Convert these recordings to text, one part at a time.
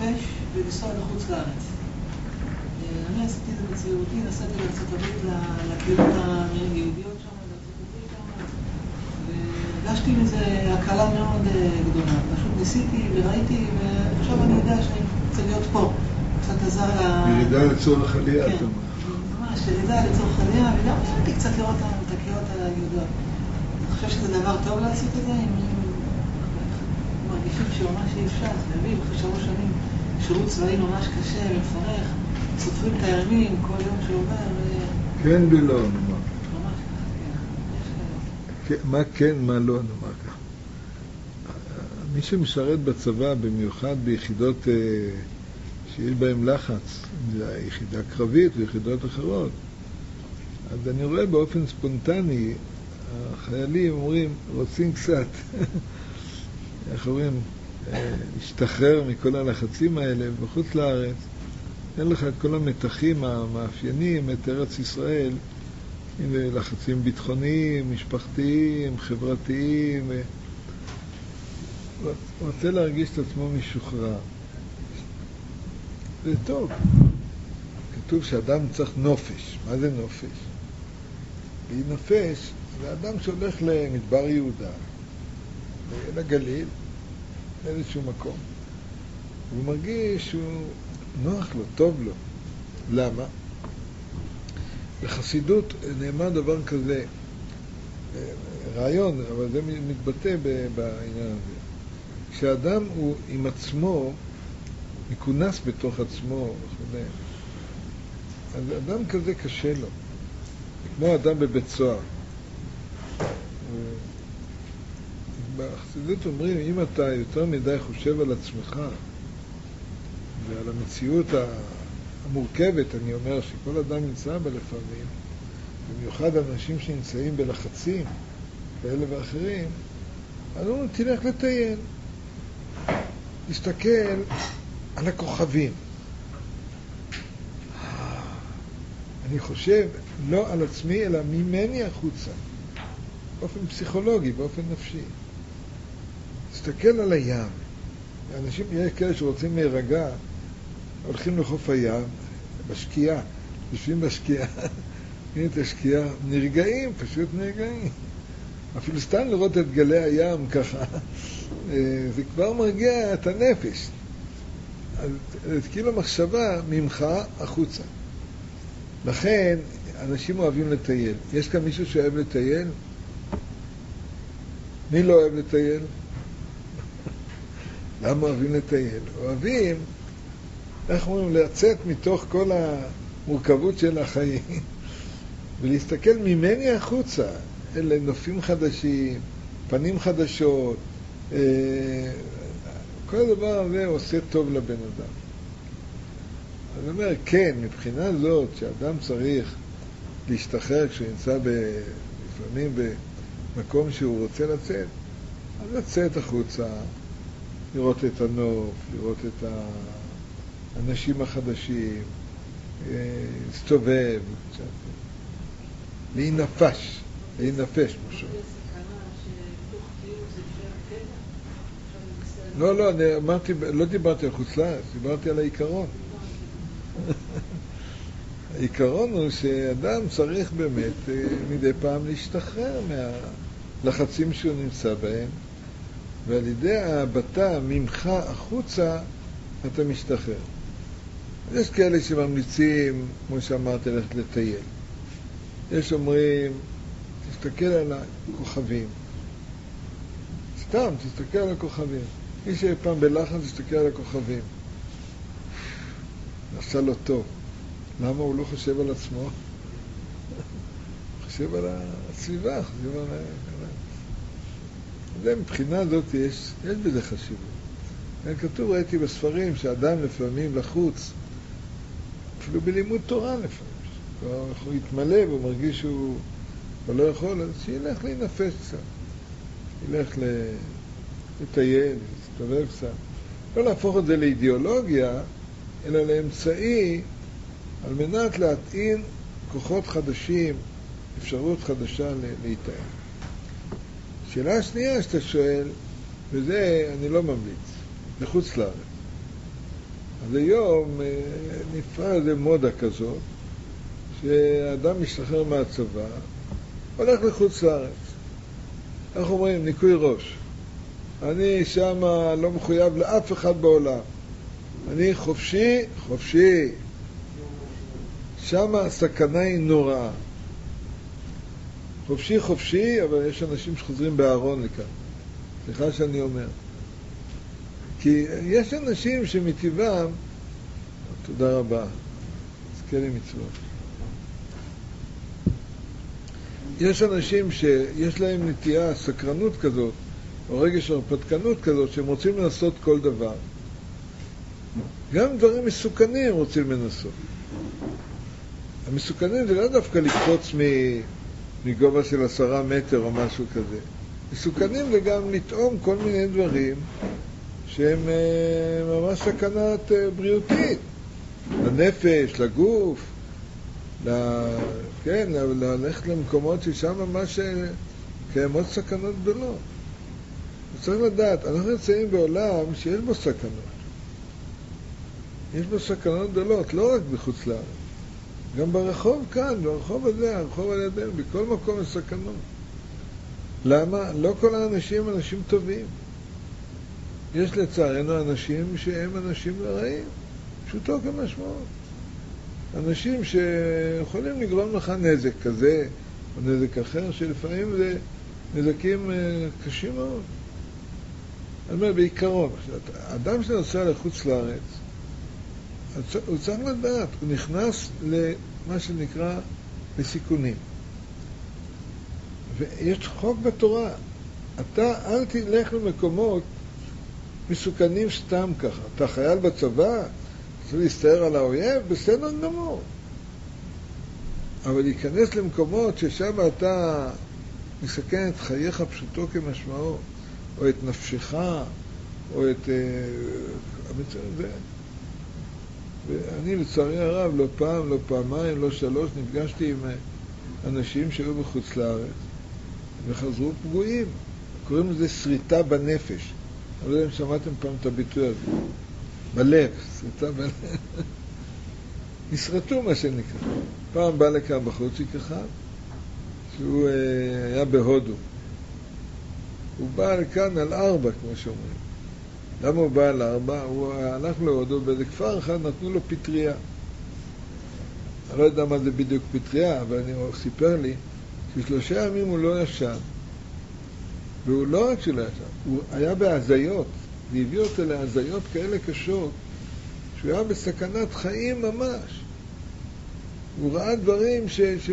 לנופש ולנסוע לחוץ לארץ. אני עשיתי את זה בצעירותי, נסעתי לארצות הברית לקהילות היהודיות שם, לארצות הברית שם, והרגשתי מזה הקלה מאוד גדולה. פשוט ניסיתי וראיתי, ועכשיו אני יודע שאני רוצה להיות פה. קצת עזר ירידה לצורך עלייה, כן, ממש, ירידה לצורך עלייה, וגם הייתי קצת לראות את הקהילות היהודיות. אני חושב שזה דבר טוב לעשות את זה, אם מרגישים שממש אי אפשר, להביא אחרי 3 שנים שירות צבאי ממש קשה ומפרך, סופרים את הימים כל יום שעובר. כן ולא, נאמר. ממש ככה, כן. מה כן, מה לא, נאמר ככה. מי שמשרת בצבא, במיוחד ביחידות שיש בהם לחץ, זה היחידה קרבית ויחידות אחרות, אז אני רואה באופן ספונטני, החיילים אומרים, רוצים קצת, איך אומרים, להשתחרר מכל הלחצים האלה בחוץ לארץ. אין לך את כל המתחים המאפיינים את ארץ ישראל, הנה לחצים ביטחוניים, משפחתיים, חברתיים. רוצה להרגיש את עצמו משוחרר. זה טוב. כתוב שאדם צריך נופש. מה זה נופש? נופש זה אדם שהולך למדבר יהודה, לגליל, לאיזשהו מקום. הוא מרגיש שהוא נוח לו, טוב לו. למה? בחסידות נאמר דבר כזה, רעיון, אבל זה מתבטא בעניין הזה. כשאדם הוא עם עצמו, מכונס בתוך עצמו, וכו', אז אדם כזה קשה לו. כמו אדם בבית סוהר. בחסידות אומרים, אם אתה יותר מדי חושב על עצמך ועל המציאות המורכבת, אני אומר שכל אדם נמצא בה לפעמים, במיוחד אנשים שנמצאים בלחצים כאלה ואחרים, אז הוא תלך לטייל, תסתכל על הכוכבים. אני חושב לא על עצמי אלא ממני החוצה, באופן פסיכולוגי, באופן נפשי. תסתכל על הים. אנשים, יש כאלה שרוצים להירגע, הולכים לחוף הים, בשקיעה, יושבים בשקיעה, הנה את השקיעה, נרגעים, פשוט נרגעים. אפילו סתם לראות את גלי הים ככה, זה כבר מרגיע את הנפש. אז כאילו מחשבה ממך החוצה. לכן, אנשים אוהבים לטייל. יש כאן מישהו שאוהב לטייל? מי לא אוהב לטייל? למה אוהבים לטייל? אוהבים, איך אומרים, לצאת מתוך כל המורכבות של החיים ולהסתכל ממני החוצה, אלה נופים חדשים, פנים חדשות, כל הדבר הזה עושה טוב לבן אדם. אני אומר, כן, מבחינה זאת שאדם צריך להשתחרר כשהוא נמצא לפעמים במקום שהוא רוצה לצאת, אז לצאת החוצה, לראות את הנוף, לראות את האנשים החדשים, להסתובב, להינפש, משהו. לא, לא דיברתי על חוץ לארץ, דיברתי על העיקרון. העיקרון הוא שאדם צריך באמת מדי פעם להשתחרר מהלחצים שהוא נמצא בהם, ועל ידי ההבטה ממך החוצה אתה משתחרר. יש כאלה שממליצים, כמו שאמרתי, ללכת לטייל. יש אומרים, תסתכל על הכוכבים. סתם, תסתכל על הכוכבים. מי שפעם בלחץ, תסתכל על הכוכבים. נעשה לו טוב. למה הוא לא חושב על עצמו? הוא חושב על הסביבה, חושב על... זה מבחינה זאת יש בזה חשיבות. כתוב, ראיתי בספרים שאדם לפעמים לחוץ, אפילו בלימוד תורה לפעמים. הוא יתמלא והוא מרגיש שהוא לא יכול, אז שילך להינפש קצת. ילך לטייל, להסתובב קצת. לא להפוך את זה לאידיאולוגיה, אלא לאמצעי על מנת להטעין כוחות חדשים, אפשרות חדשה להתאם. שאלה השנייה שאתה שואל, וזה אני לא ממליץ, לחוץ לארץ. אז היום נפרע איזה מודה כזאת, שאדם משתחרר מהצבא, הולך לחוץ לארץ. איך אומרים? ניקוי ראש. אני שם לא מחויב לאף אחד בעולם. אני חופשי, חופשי. שם הסכנה היא נוראה. חופשי, חופשי, אבל יש אנשים שחוזרים בארון לכאן. סליחה שאני אומר. כי יש אנשים שמטבעם, תודה רבה, תזכה לי מצוות. יש אנשים שיש להם נטייה, סקרנות כזאת, או רגש הרפתקנות כזאת, שהם רוצים לנסות כל דבר. גם דברים מסוכנים רוצים לנסות. המסוכנים זה לא דווקא לקפוץ מגובה של 10 מטר או משהו כזה. מסוכנים זה גם לטעום כל מיני דברים שהם ממש סכנת בריאותית. לנפש, לגוף, כן, ללכת למקומות ששם ממש קיימות סכנות גדולות. צריך לדעת, אנחנו נמצאים בעולם שיש בו סכנות. יש בו סכנות גדולות, לא רק בחוץ לארץ. גם ברחוב כאן, ברחוב הזה, הרחוב על ידינו, בכל מקום יש סכנות. למה? לא כל האנשים הם אנשים טובים. יש לצערנו אנשים שהם אנשים רעים, פשוטו כמשמעות. אנשים שיכולים לגרום לך נזק כזה, או נזק אחר, שלפעמים זה נזקים קשים מאוד. אני אומר, בעיקרון, אדם שנוסע לחוץ לארץ, הוא צריך לדעת, הוא נכנס למה שנקרא לסיכונים. ויש חוק בתורה, אתה אל תלך למקומות מסוכנים סתם ככה. אתה חייל בצבא, צריך להסתער על האויב, בסדר גמור. אבל להיכנס למקומות ששם אתה מסכן את חייך פשוטו כמשמעו, או את נפשך, או את... ואני לצערי הרב לא פעם, לא פעמיים, לא 3, נפגשתי עם אנשים שהיו בחוץ לארץ וחזרו פגועים. קוראים לזה שריטה בנפש. אני לא יודע אם שמעתם פעם את הביטוי הזה. בלב, שריטה בלב. נשרטו מה שנקרא. פעם בא לכאן בחורצ'יק אחד, שהוא היה בהודו. הוא בא לכאן על 4, כמו שאומרים. למה הוא בא על 4? הוא הלך להודו, באיזה כפר אחד נתנו לו פטריה. אני לא יודע מה זה בדיוק פטריה, אבל הוא סיפר לי ש3 ימים הוא לא ישן. והוא לא רק שלא ישן, הוא היה בהזיות. והביא אותו להזיות כאלה קשות, שהוא היה בסכנת חיים ממש. הוא ראה דברים יש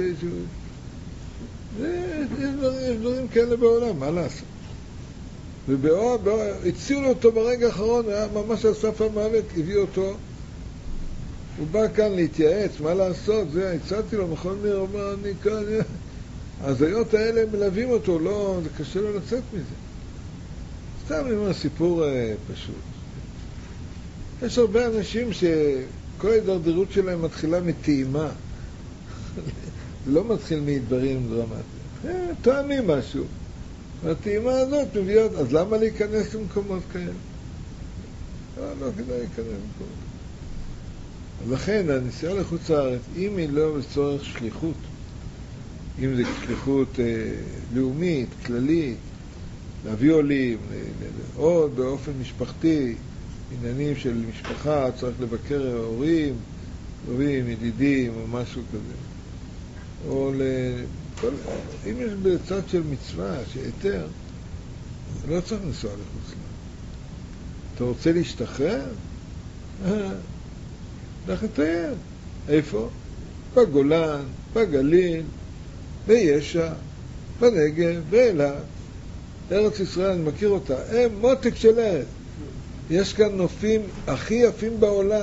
דברים כאלה בעולם, מה לעשות? הציעו לו אותו ברגע האחרון, היה ממש על סף המוות, הביאו אותו. הוא בא כאן להתייעץ, מה לעשות? הצעתי לו, מכון מיר, הוא אומר, אני כאן, ההזיות האלה מלווים אותו, לא, זה קשה לו לצאת מזה. סתם אני אומר, סיפור פשוט. יש הרבה אנשים שכל ההידרדרות שלהם מתחילה מטעימה. זה לא מתחיל מדברים דרמטיים. טועמים משהו. והטעימה הזאת מביאות, אז למה להיכנס למקומות כאלה? לא כדאי להיכנס למקומות. אז לכן, הנסיעה לחוץ לארץ, אם היא לא לצורך שליחות, אם זה שליחות לאומית, כללית, להביא עולים, עוד באופן משפחתי, עניינים של משפחה, צריך לבקר הורים, הורים, ידידים או משהו כזה. או אם יש בצד של מצווה, שיתר, לא צריך לנסוע לחוץ לארץ. אתה רוצה להשתחרר? לך לטייל. איפה? בגולן, בגליל, בישע, בנגב, באילת. ארץ ישראל, אני מכיר אותה, הם מותק של ארץ. יש כאן נופים הכי יפים בעולם.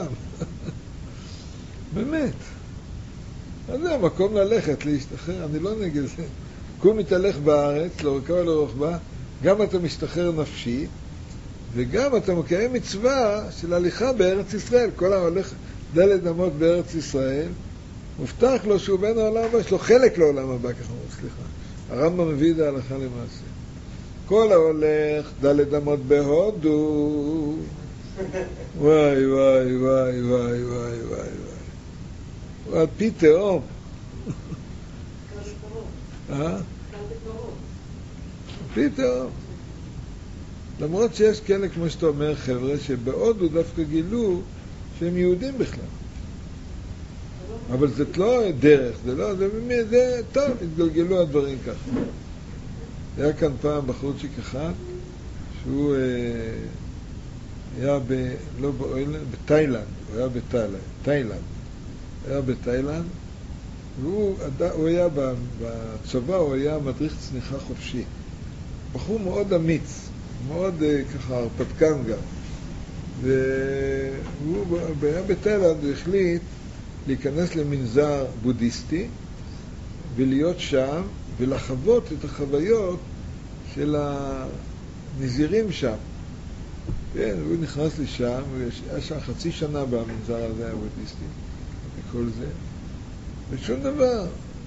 באמת. אז זה המקום ללכת, להשתחרר, אני לא נגד זה. קום מתהלך בארץ, לאורכה ולרוחבה, גם אתה משתחרר נפשי, וגם אתה מקיים מצווה של הליכה בארץ ישראל. כל ההולך דלת אמות בארץ ישראל, מובטח לו שהוא בן העולם הבא, יש לו חלק לעולם הבא, ככה אומר, סליחה. הרמב"ם מביא את זה הלכה למעשה. כל ההולך דלת אמות בהודו, וואי וואי וואי וואי וואי וואי וואי פי תאום. פי תאום. למרות שיש כאלה, כמו שאתה אומר, חבר'ה, שבהודו דווקא גילו שהם יהודים בכלל. אבל זאת לא דרך, זה טוב, התגלגלו הדברים ככה. היה כאן פעם בחורצ'יק אחד, שהוא היה בתאילנד, הוא היה בתאילנד, והוא היה בצבא, הוא היה מדריך צניחה חופשי. בחור מאוד אמיץ, מאוד ככה הרפתקן גם. והוא היה בתאילנד, הוא החליט להיכנס למנזר בודהיסטי ולהיות שם ולחוות את החוויות של הנזירים שם. כן, הוא נכנס לשם, הוא היה שם חצי שנה במנזר הזה הבודהיסטי וכל זה, ושום דבר.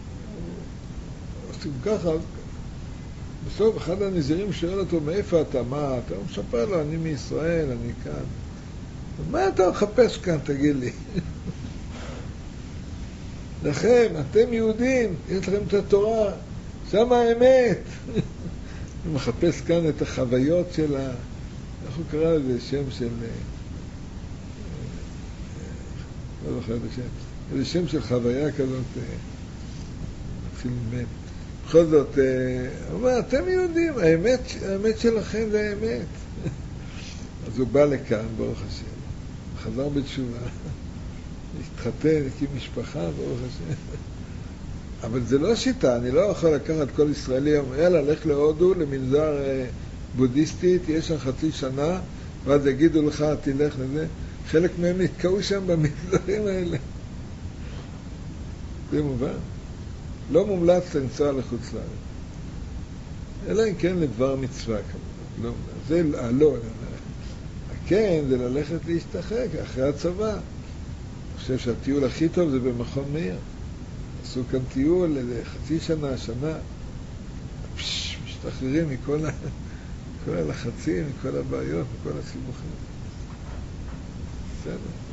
עושים ככה, בסוף אחד הנזירים שואל אותו, מאיפה אתה? מה? אתה מספר לו, אני מישראל, אני כאן. מה אתה מחפש כאן, תגיד לי? לכם, אתם יהודים, יש לכם את התורה, שם האמת. הוא מחפש כאן את החוויות של איך הוא קרא לזה? שם של... לא זוכר את השם. איזה שם של חוויה כזאת. מתחיל באמת. בכל זאת, הוא אומר, אתם יהודים, האמת שלכם זה האמת. אז הוא בא לכאן, ברוך השם. חזר בתשובה. התחתן, הקים משפחה, ברוך השם. אבל זה לא שיטה, אני לא יכול לקחת כל ישראלי, יאללה, לך להודו, למנזר בודהיסטי, תהיה שם חצי שנה, ואז יגידו לך, תלך לזה. חלק מהם נתקעו שם במנזרים האלה. זה מובן. לא מומלץ לנסוע לחוץ לארץ. אלא אם כן לדבר מצווה כמובן. לא, זה לא. כן, זה ללכת להשתחק אחרי הצבא. אני חושב שהטיול הכי טוב זה במכון מאיר. עשו כאן טיול לחצי שנה, שנה. משתחררים מכל הלחצים, מכל הבעיות, מכל הסיבוכים. בסדר.